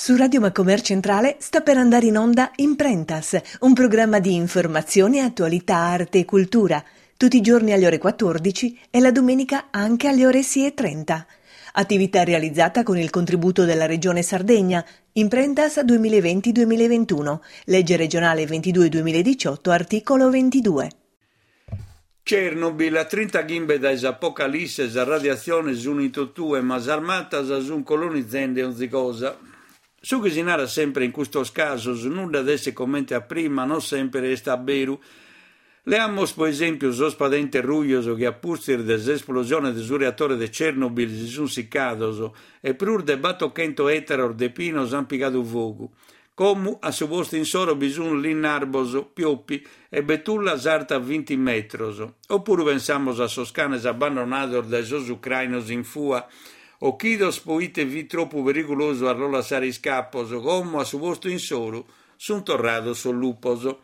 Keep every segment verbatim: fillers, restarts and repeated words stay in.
Su Radio Macomer Centrale sta per andare in onda Imprentas, un programma di informazione, attualità, arte e cultura, tutti i giorni alle ore quattordici e la domenica anche alle ore sei e trenta. Attività realizzata con il contributo della Regione Sardegna, Imprentas duemilaventi duemilaventuno, legge regionale ventidue duemiladiciotto, articolo ventidue. Chernobyl, a trenta gimbe da apocalisse, a radiazione unito tue, ma armata un colonizzende ogni cosa. Su che si narra sempre in questo caso, nulla adesso commenta prima, non sempre resta vero. Leamos, per esempio, lo spadente ruglioso che a pustir dell'esplosione del reattore di Chernobyl si sono siccato e pur de batocchento eteror de pino han pigato fuoco. Come a suo posto in soro bisogno l'inarboso, pioppi e betulla sarta venti metros. Oppure pensiamo a soscanes abbandonados dai sos ucrainos in fua, o chidos poite vi troppo pericoloso a rola sari scapposo, come a suo posto in soro, sun torrado sul luposo.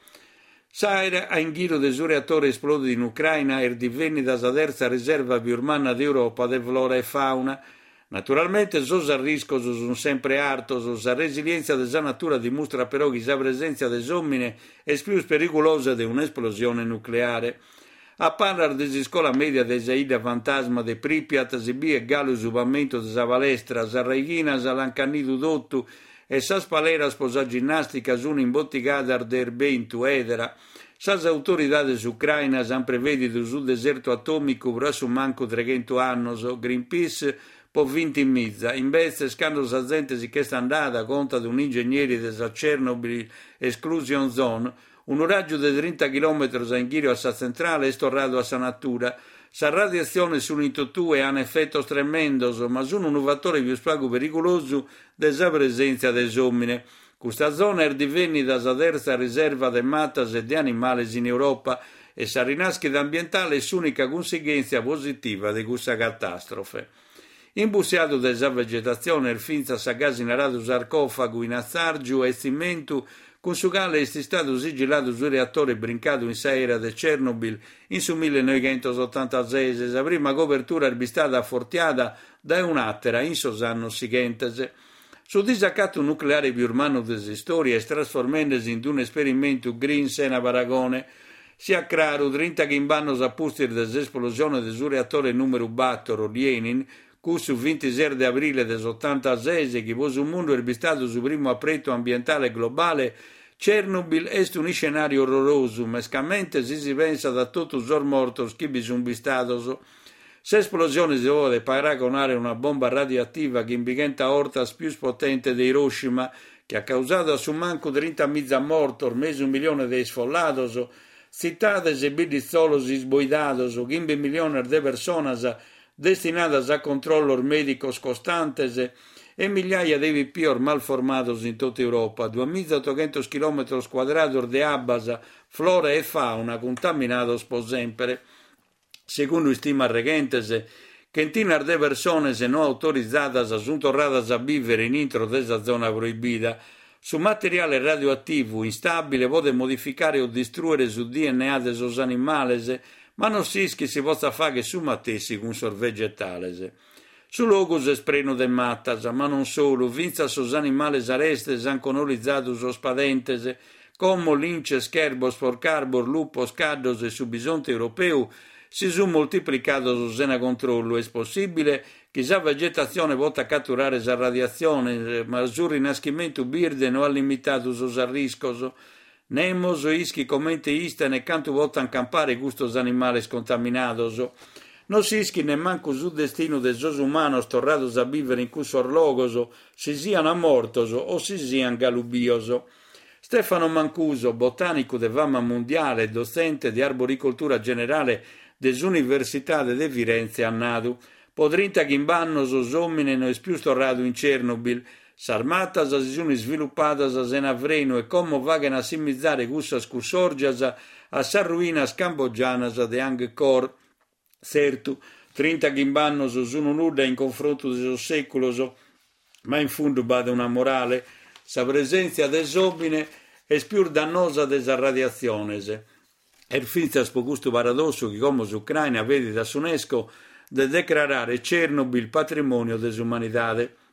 Saera a in giro del suo reattore esplode in Ucraina e divenne da terza riserva biurmana d'Europa de flora e fauna. Naturalmente, sos arriscos sono sempre artos, la resilienza della natura dimostra però che la presenza delle uomini è più pericolosa di un'esplosione nucleare. A parlare della scuola media della Ida fantasma di Pripyat, si bie gallo subamento della palestra, la reghina, l'ancannido dotto e sa spalera sposa ginnastica su un'imbottigata d'erbentu edera. Sas autoridades ucrainas han prevedito sul deserto atomico brasso manco trecento annos, Greenpeace po' vinti in mizza. Invece, scando sa gente si che sta andata conta di un ingegnere della Chernobyl Exclusion Zone, un raggio di trenta chilometri in giro a sa centrale è storrato a sa natura. Sa radiazione sull'unito tue ha un effetto tremendo, ma sono un fattore più spago pericoloso della presenza delle uomini. Questa zona è divennita la terza riserva di matas e di animali in Europa e sa rinascita ambientale è l'unica conseguenza positiva di questa catastrofe. Imbussiato della vegetazione, il finza sa gas inarato sarcofago in azzargio e cimento, con su quale è stato sigillato sul reattore brincato in saera di Chernobyl in su millenovecentottantasei, la prima copertura erbistata fortiata da un'attera in sosanno seguente. Su disaccato nucleare più umano della storia è trasformandosi in un esperimento green sena paragone. Sia chiaro, trenta gimbannos a pustir dell'esplosione del suo reattore numero quattro, Lenin, che su ventisei di aprile dell'ottantasei, che fu un mondo erbistato sul primo appretto ambientale globale, Chernobyl è un scenario orroroso, ma scamente si si pensa da tutti i mortos che vi sono bistato. Se esplosione si vuole paragonare una bomba radioattiva che invigenta ortas più potente di Hiroshima, che ha causato a su manco trenta mila mortos, mezzo milione di sfollados, cittades e bidizzolos sboidados, quindici milioni di persone destinadas a controllos médicos costantes e migliaia di V P malformados in tutta Europa, duemilaottocento chilometri quadrati di abbas, flora e fauna contaminados por sempre. Secondo stima regentes, centinaia di persone non autorizzate sono tornate a vivere in intro della zona proibita. Su materiale radioattivo instabile può modificare o distruggere su D N A dei sos animales, ma non si che si possa fare su matessi con sor vegetales. Su logos espreno de mattas, ma non solo, vinza sos animales arestes han colonizzato sos padentes, come lince, scherbos, porcarbor, lupos, caddos e su bisonte europeo, si sono moltiplicati su sena controllo. È possibile che la vegetazione vota catturare la radiazione, ma il suo rinascimento birde non ha limitato sos arriscos. Nemos ischi commente isten e canto votan campare gustos animales contaminados. Non si ischi ne manco su destino de sos humanos torrados a vivere in cusso orlogos, si siano amortos o si siano galubios. Stefano Mancuso, botanico de fama mondiale e docente di arboricoltura generale dell'Università de Firenze a Nadu, podrinta gimbannos os omine no es più storrado in Chernobyl. S'armatas si sono sviluppatas en avreno e come vagen a simizzare cussas cussorgias a sa ruinas cambogianas de Angkor. Certo, trenta gimbannos sono nulla in confronto de sos seculos, ma in fondo bada una morale. Sa presenza des omine è più dannosa desa radiaziones. Er finzas po questo paradosso che come l'Ucraina vede da UNESCO de declarare Chernobyl patrimonio dell'umanità.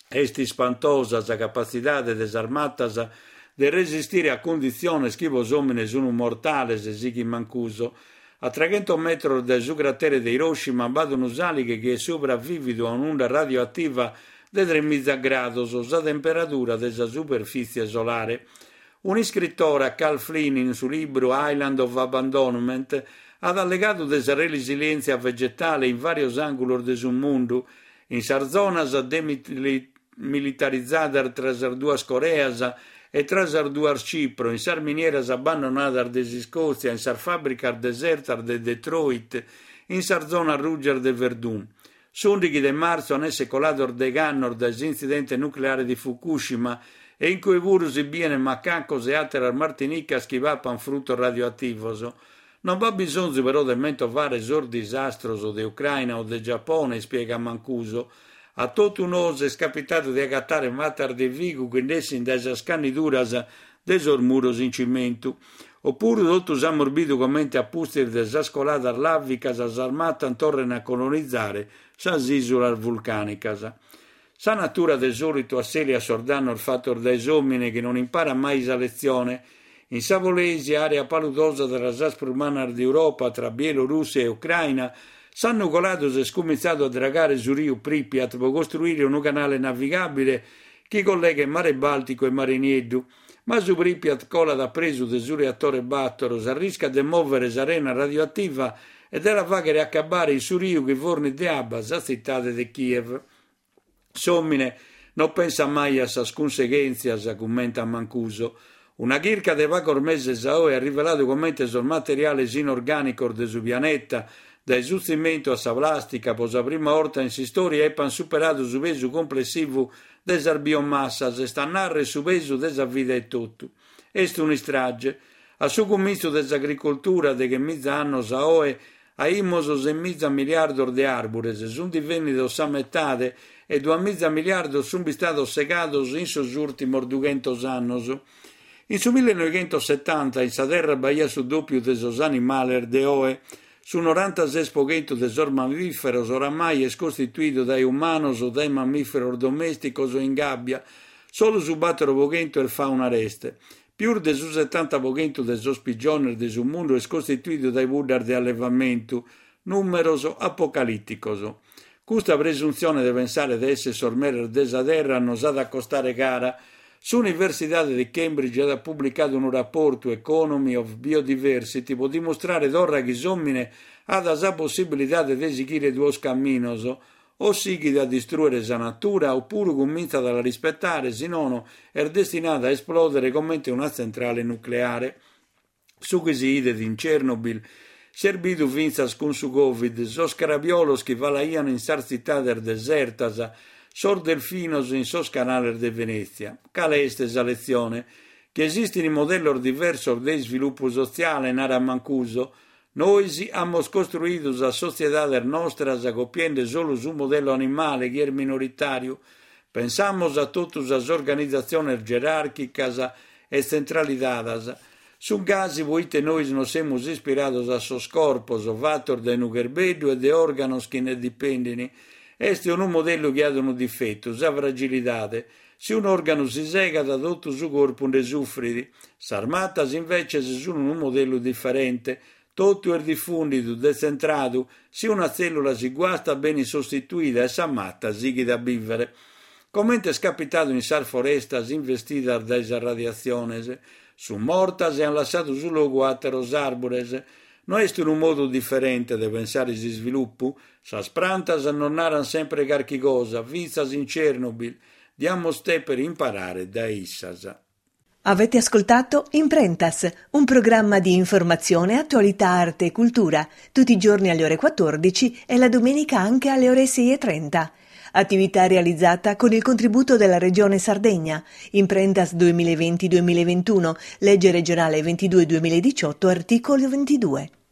esti spantosa la capacità de desarmatas de resistere a condizioni che vos homines sono mortales e sighi mancuso. A trecento metri del su cratere di Hiroshima vadono saliche che sopravvivono a un'onda radioattiva di tremila gradi a temperatura della superficie solare. Un scrittore, Cal Flynn, in suo libro Island of Abandonment, ha allegato della resilienza vegetale in vari angoli del mondo, in sarzonas demilitarizzate tra le due Coreas e tra le due Cipro, in sar minieras abbandonate di Scozia, in sar fabbrica deserta di Detroit, in sar zona Ruger de Verdun. Sundichi di marzo hanno secolato de Gannor dall'incidente nucleare di Fukushima e in cui virus viene macacos e altre Martinica schivapan frutto radioattivo. Non va bisogno però di mentovare sor disastroso di Ucraina o di Giappone, spiega Mancuso. A tutto un oso è scapitato di agattare matar di vigu che nessin desa scaniduras desor muros in cimento. Oppure tutto s'ammorbido commente appustir desascolata lavicas armata torren a colonizzare sas isolas vulcanicas. Sa natura del solito asselia sordano il fatto dell'esomine che non impara mai sa lezione. In Savolesi, area paludosa della Zasprumanar d'Europa tra Bielorussia e Ucraina, s'hanno colato e scomizzato a dragare su Rio Pripyat per costruire un canale navigabile che collega il mare Baltico e il mare Nieddu. Ma su Pripyat cola da preso del suo reattore Battoros, arrisca di muovere l'arena radioattiva e della vagare a cabare in su Rio che forni di Abbas, a città di Kiev. Sommine, non pensa mai a sas conseguenzias, commenta Mancuso. Una chirca de vacor mese Sao ha rivelato commenti sul materiale inorganico de su pianeta, da esuzimento a sa plastica, posa prima volta in storia epan superato su peso complessivo desa biomassas e sta narre su peso desa vita e tutto. Est un strage. A su comicio desa de che mezza anno Saoe a immosos e mezza miliardo di arbores, sun divennito sa metade e due mezza miliardo sono stati segados in sos ultimos duecento annos. In su millenovecentosettanta, in sa terra baia su doppio de sos animaler de oe, su novantasei per cento de sos mammiferos oramai è costituito dai umanos o dai mammiferos domesticos o in gabbia, solo su quattro per cento è fauna reste. Più de su settanta per cento de sos pigiones de su mondo è costituito dai buddar de allevamento, numeroso apocalitticos. Questa presunzione di pensare di essere sormerer desa terra non sa da costare cara. L'Università di Cambridge ha pubblicato un rapporto Economy of Biodiversity per dimostrare d'ora che l'uomo ha la possibilità di eseguire due camminos, o sigui da distruggere la natura, oppure comincia da rispettare, se non è destinata a esplodere come una centrale nucleare. Su che si ide in Chernobyl, servito vinzas con su Covid, sos carabiolos che valaiano in sar città der desertas, sor delfinos in sos canales de Venezia. Cale est esa lezione? Che esistono modelli diversi di sviluppo sociale, nara Mancuso. Noi abbiamo costruito la società nostra copiendo solo su un modello animale che è minoritario. Pensamos a tutte le organizzazioni gerarchicas e centralizadas. Su casi poite noi nos hemos ispirados a sos corpos, vator de nugerbedio e de órganos che ne dipendono. Este è un modello che ha un difetto, la fragilità. Se un organo si sega da tutto il suo corpo ne soffre. Sarmatas invece sono un modello differente. Tutto è diffondito, decentrato. Se una cellula si guasta, ben sostituita e s'ammatta, sighi da vivere. Come è scapitato in sar forestas investidas da radiazione, su mortas e hanno lasciato sul luogo atteros arbores. Non è un modo differente di pensare di sviluppo? Sas plantas non naran sempre qualche cosa, vizas in Chernobyl. Diamo ste per imparare da issas. Avete ascoltato Imprentas, un programma di informazione, attualità, arte e cultura, tutti i giorni alle ore quattordici e la domenica anche alle ore sei e trenta. Attività realizzata con il contributo della Regione Sardegna. Imprentas duemilaventi duemilaventuno, legge regionale ventidue duemiladiciotto, articolo ventidue.